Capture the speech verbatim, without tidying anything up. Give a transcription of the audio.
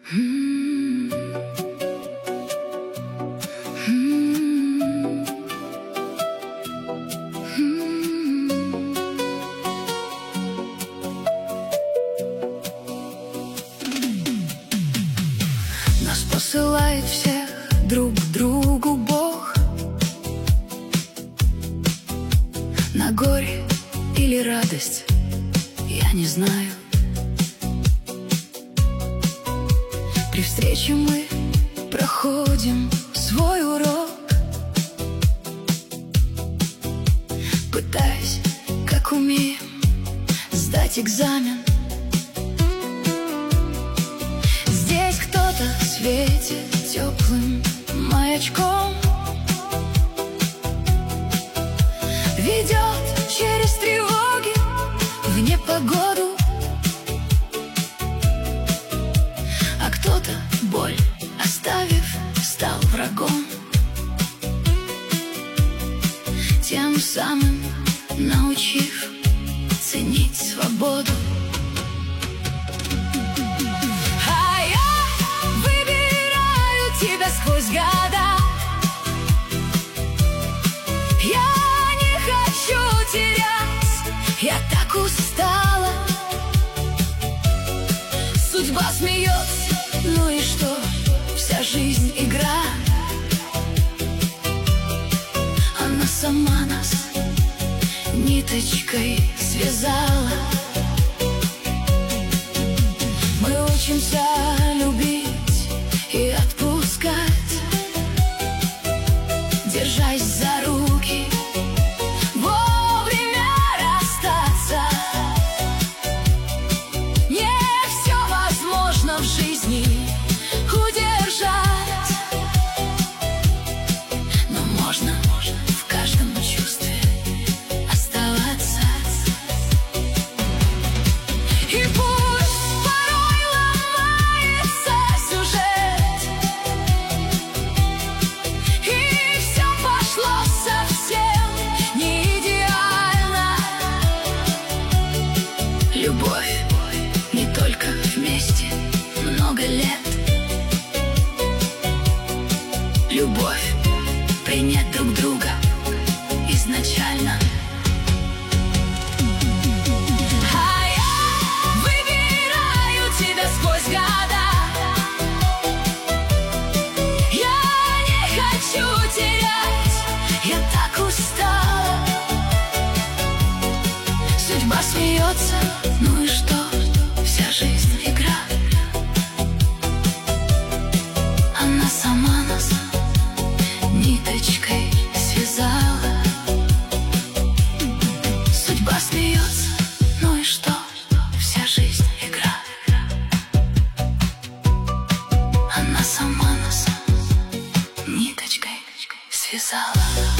М, м, м. Нас посылает всех друг к другу Бог. На горе или радость, я не знаю. При встрече мы проходим свой урок, пытаясь, как умеем, сдать экзамен. Здесь кто-то светит теплым маячком, ведет через тревоги в непогоду. А кто-то, боль оставив, стал врагом, тем самым научив ценить свободу. А я выбираю тебя сквозь года. Я не хочу терять, я так устала. Судьба смеется, ну и что? Вся жизнь игра. Она сама нас ниточкой связала. Мы учимся любить и отпускать, держась за руки, вовремя расстаться. Не все возможно в жизни удержать, но можно в каждом чувстве оставаться. И пусть порой ломается сюжет, и все пошло совсем не идеально. Любовь не только вместе много лет. Любовь принять друг друга изначально. А я выбираю тебя сквозь года. Я не хочу терять, я так устала. Судьба смеется, ну и что? Вся жизнь игра. Она сама нас ниточкой связала. Судьба смеется, ну и что? Вся жизнь игра. Она сама нас ниточкой связала.